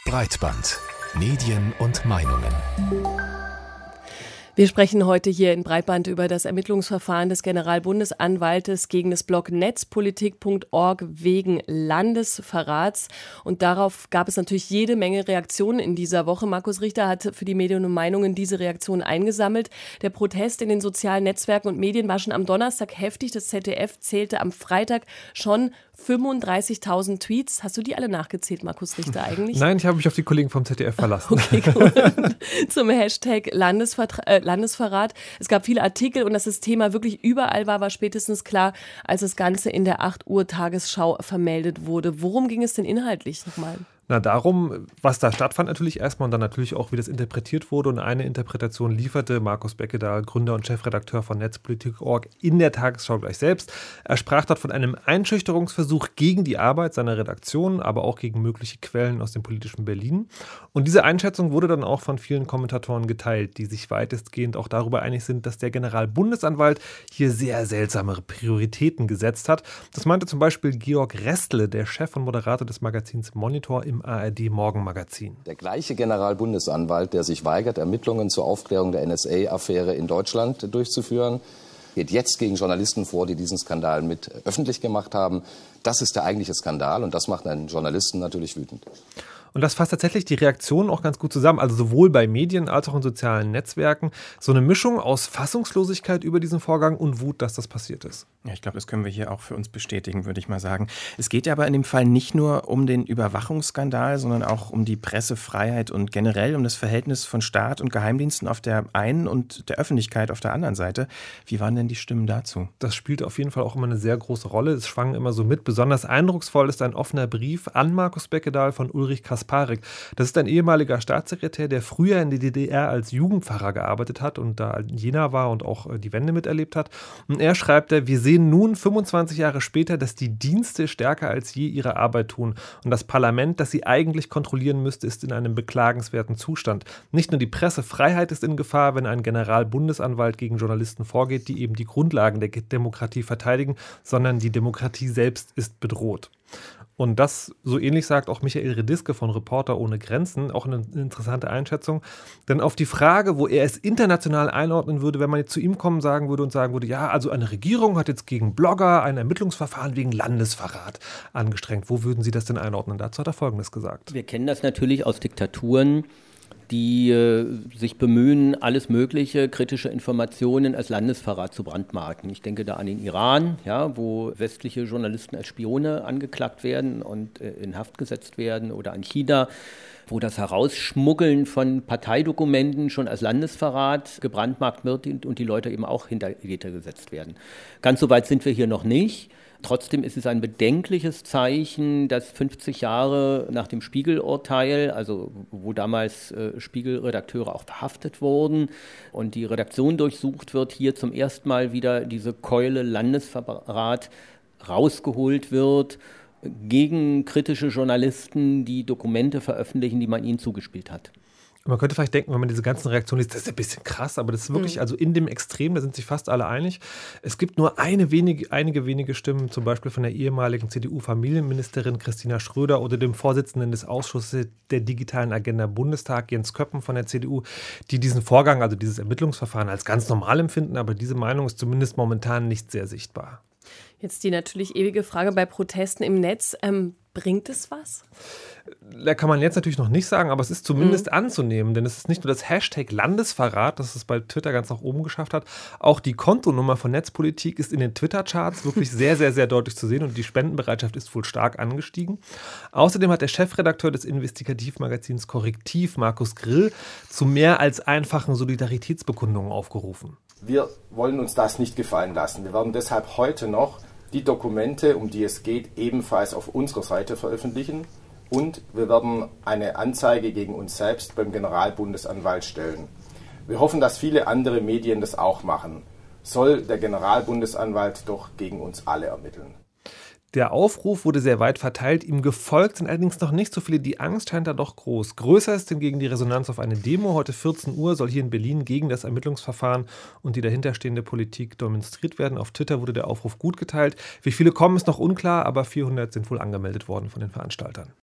Breitband. Medien und Meinungen. Wir sprechen heute hier in Breitband über das Ermittlungsverfahren des Generalbundesanwaltes gegen das Blog netzpolitik.org wegen Landesverrats. Und darauf gab es natürlich jede Menge Reaktionen in dieser Woche. Markus Richter hat für die Medien und Meinungen diese Reaktionen eingesammelt. Der Protest in den sozialen Netzwerken und Medien war schon am Donnerstag heftig. Das ZDF zählte am Freitag schon 35.000 Tweets. Hast du die alle nachgezählt, Markus Richter, eigentlich? Nein, ich habe mich auf die Kollegen vom ZDF verlassen. Okay, gut. Zum Hashtag Landesverrat. Es gab viele Artikel und dass das Thema wirklich überall war spätestens klar, als das Ganze in der 8 Uhr Tagesschau vermeldet wurde. Worum ging es denn inhaltlich nochmal? Na, darum, was da stattfand natürlich erstmal und dann natürlich auch, wie das interpretiert wurde. Und eine Interpretation lieferte Markus Beckedahl, Gründer und Chefredakteur von netzpolitik.org, in der Tagesschau gleich selbst. Er sprach dort von einem Einschüchterungsversuch gegen die Arbeit seiner Redaktion, aber auch gegen mögliche Quellen aus dem politischen Berlin. Und diese Einschätzung wurde dann auch von vielen Kommentatoren geteilt, die sich weitestgehend auch darüber einig sind, dass der Generalbundesanwalt hier sehr seltsame Prioritäten gesetzt hat. Das meinte zum Beispiel Georg Restle, der Chef und Moderator des Magazins Monitor im ARD-Morgenmagazin. Der gleiche Generalbundesanwalt, der sich weigert, Ermittlungen zur Aufklärung der NSA-Affäre in Deutschland durchzuführen, geht jetzt gegen Journalisten vor, die diesen Skandal mit öffentlich gemacht haben. Das ist der eigentliche Skandal und das macht einen Journalisten natürlich wütend. Und das fasst tatsächlich die Reaktionen auch ganz gut zusammen, also sowohl bei Medien als auch in sozialen Netzwerken. So eine Mischung aus Fassungslosigkeit über diesen Vorgang und Wut, dass das passiert ist. Ja, ich glaube, das können wir hier auch für uns bestätigen, würde ich mal sagen. Es geht ja aber in dem Fall nicht nur um den Überwachungsskandal, sondern auch um die Pressefreiheit und generell um das Verhältnis von Staat und Geheimdiensten auf der einen und der Öffentlichkeit auf der anderen Seite. Wie waren denn die Stimmen dazu? Das spielt auf jeden Fall auch immer eine sehr große Rolle. Es schwang immer so mit. Besonders eindrucksvoll ist ein offener Brief an Markus Beckedahl von Ulrich Kasparek. Das ist ein ehemaliger Staatssekretär, der früher in der DDR als Jugendpfarrer gearbeitet hat und da in Jena war und auch die Wende miterlebt hat. Und er schreibt, wir sehen nun 25 Jahre später, dass die Dienste stärker als je ihre Arbeit tun. Und das Parlament, das sie eigentlich kontrollieren müsste, ist in einem beklagenswerten Zustand. Nicht nur die Pressefreiheit ist in Gefahr, wenn ein Generalbundesanwalt gegen Journalisten vorgeht, die eben die Grundlagen der Demokratie verteidigen, sondern die Demokratie selbst ist bedroht. Und das, so ähnlich sagt auch Michael Rediske von Reporter ohne Grenzen, auch eine interessante Einschätzung. Denn auf die Frage, wo er es international einordnen würde, wenn man jetzt zu ihm kommen sagen würde, ja, also eine Regierung hat jetzt gegen Blogger ein Ermittlungsverfahren wegen Landesverrat angestrengt. Wo würden Sie das denn einordnen? Dazu hat er Folgendes gesagt. Wir kennen das natürlich aus Diktaturen, die sich bemühen, alles mögliche kritische Informationen als Landesverrat zu brandmarken. Ich denke da an den Iran, ja, wo westliche Journalisten als Spione angeklagt werden und in Haft gesetzt werden, oder an China, wo das Herausschmuggeln von Parteidokumenten schon als Landesverrat gebrandmarkt wird und die Leute eben auch hinter Gitter gesetzt werden. Ganz so weit sind wir hier noch nicht. Trotzdem ist es ein bedenkliches Zeichen, dass 50 Jahre nach dem Spiegel-Urteil, also wo damals Spiegel-Redakteure auch verhaftet wurden und die Redaktion durchsucht wird, hier zum ersten Mal wieder diese Keule Landesverrat rausgeholt wird gegen kritische Journalisten, die Dokumente veröffentlichen, die man ihnen zugespielt hat. Man könnte vielleicht denken, wenn man diese ganzen Reaktionen liest, das ist ein bisschen krass, aber das ist wirklich, also in dem Extrem, da sind sich fast alle einig. Es gibt nur einige wenige Stimmen, zum Beispiel von der ehemaligen CDU-Familienministerin Christina Schröder oder dem Vorsitzenden des Ausschusses der digitalen Agenda Bundestag, Jens Köppen von der CDU, die diesen Vorgang, also dieses Ermittlungsverfahren, als ganz normal empfinden, aber diese Meinung ist zumindest momentan nicht sehr sichtbar. Jetzt die natürlich ewige Frage bei Protesten im Netz. Bringt es was? Da kann man jetzt natürlich noch nicht sagen, aber es ist zumindest anzunehmen, denn es ist nicht nur das Hashtag Landesverrat, das es bei Twitter ganz nach oben geschafft hat, auch die Kontonummer von Netzpolitik ist in den Twitter-Charts wirklich sehr, sehr, sehr deutlich zu sehen und die Spendenbereitschaft ist wohl stark angestiegen. Außerdem hat der Chefredakteur des Investigativmagazins Korrektiv, Markus Grill, zu mehr als einfachen Solidaritätsbekundungen aufgerufen. Wir wollen uns das nicht gefallen lassen. Wir werden deshalb heute noch die Dokumente, um die es geht, ebenfalls auf unserer Seite veröffentlichen. Und wir werden eine Anzeige gegen uns selbst beim Generalbundesanwalt stellen. Wir hoffen, dass viele andere Medien das auch machen. Soll der Generalbundesanwalt doch gegen uns alle ermitteln. Der Aufruf wurde sehr weit verteilt, ihm gefolgt sind allerdings noch nicht so viele. Die Angst scheint da doch groß. Größer ist hingegen die Resonanz auf eine Demo. Heute 14 Uhr soll hier in Berlin gegen das Ermittlungsverfahren und die dahinterstehende Politik demonstriert werden. Auf Twitter wurde der Aufruf gut geteilt. Wie viele kommen, ist noch unklar, aber 400 sind wohl angemeldet worden von den Veranstaltern.